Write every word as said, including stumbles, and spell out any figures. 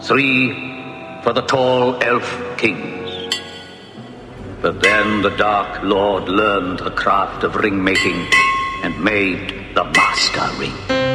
Three for the tall elf kings. But then the Dark Lord learned the craft of ring making and made the Master Ring.